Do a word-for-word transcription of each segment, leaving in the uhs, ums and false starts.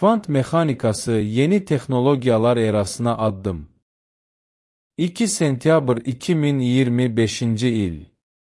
Kvant mexanikası yeni texnologiyalar erasına addım. iki sentyabr iki min iyirmi beşinci il.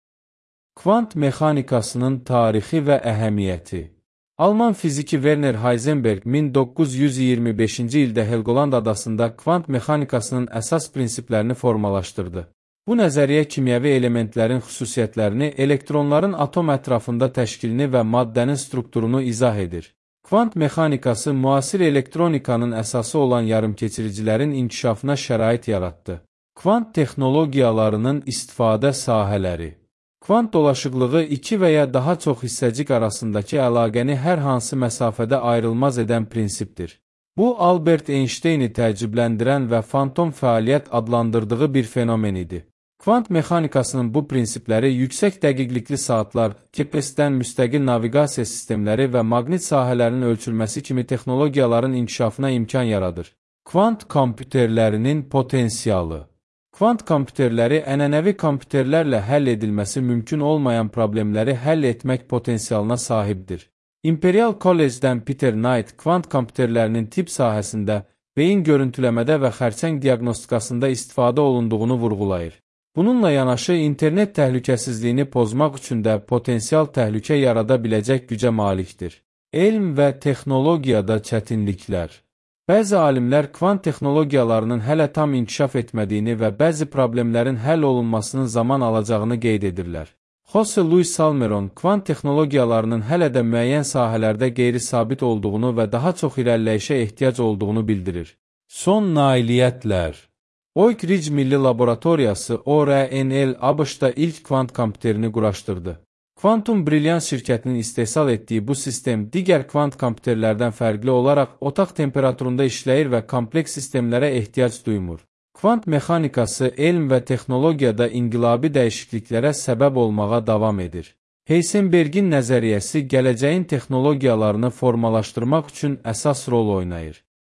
Kvant mexanikasının tarixi və əhəmiyyəti. Alman fiziki Werner Heisenberg min doqquz yüz iyirmi beşinci ildə Helgoland adasında kvant mexanikasının əsas prinsiplərini formalaşdırdı. Bu nəzəriyyə kimyəvi elementlərin xüsusiyyətlərini, elektronların atom ətrafında təşkilini və maddənin strukturunu izah edir. Kvant mexanikası müasir elektronikanın əsası olan yarımkeçiricilərin inkişafına şərait yaratdı. Kvant texnologiyalarının istifadə sahələri. Kvant dolaşıqlığı iki və ya daha çox hissəcik arasındakı əlaqəni hər hansı məsafədə ayrılmaz edən prinsipdir. Bu, Albert Einsteyni təəccübləndirən və fantom fəaliyyət adlandırdığı bir fenomen idi. Kvant mexanikasının bu prinsipləri yüksək dəqiqlikli saatlar, G P S-dən müstəqil naviqasiya sistemləri və maqnit sahələrinin ölçülməsi kimi texnologiyaların inkişafına imkan yaradır. Kvant kompüterlərinin potensialı. Kvant kompüterləri ənənəvi kompüterlərlə həll edilməsi mümkün olmayan problemləri həll etmək potensialına sahibdir. Imperial Kollecdən Peter Knight kvant kompüterlərinin tip sahəsində, beyin görüntüləmədə və xərçəng diaqnostikasında istifadə olunduğunu vurğulayır. Bununla yanaşı, internet təhlükəsizliyini pozmaq üçün də potensial təhlükə yarada biləcək gücə malikdir. Elm və texnologiyada çətinliklər. Bəzi alimlər kvant texnologiyalarının hələ tam inkişaf etmədiyini və bəzi problemlərin həll olunmasının zaman alacağını qeyd edirlər. Jose Luis Salmeron kvant texnologiyalarının hələ də müəyyən sahələrdə qeyri-sabit olduğunu və daha çox irəliləyişə ehtiyac olduğunu bildirir. Son nailiyyətlər. Oak Ridge Milli Laboratoriyası O R N L ABŞ-da ilk kvant kompüterini quraşdırdı. Quantum Brilliance şirkətinin istehsal etdiyi bu sistem digər kvant kompüterlərdən fərqli olaraq otaq temperaturunda işləyir və kompleks sistemlərə ehtiyac duymur. Kvant mexanikası elm və texnologiyada inqilabi dəyişikliklərə səbəb olmağa davam edir. Heisenbergin nəzəriyyəsi gələcəyin texnologiyalarını formalaşdırmaq üçün əsas rol oynayır.